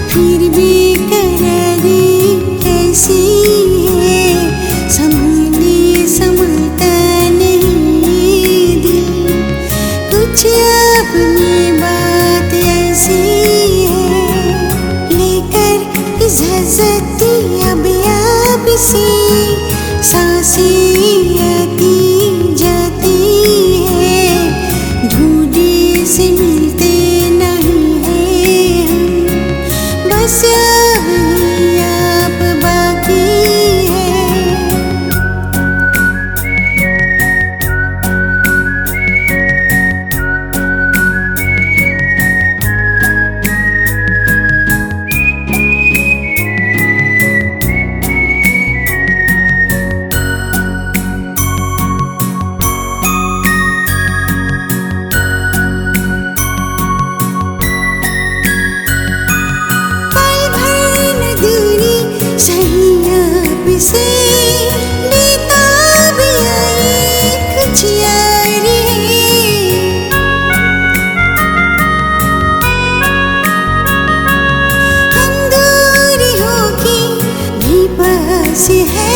फिर भी करारी कैसी है, संभली संभलता नहीं दिल। कुछ अपनी बात ऐसी है, लेकर इजाजती अब सी सांसें आती जाती है, ढूंढे से मिलते नहीं हैं हम, बस आप बाकी है। से बेताब आई कुछ यारी, हम दूर होके भी पास है।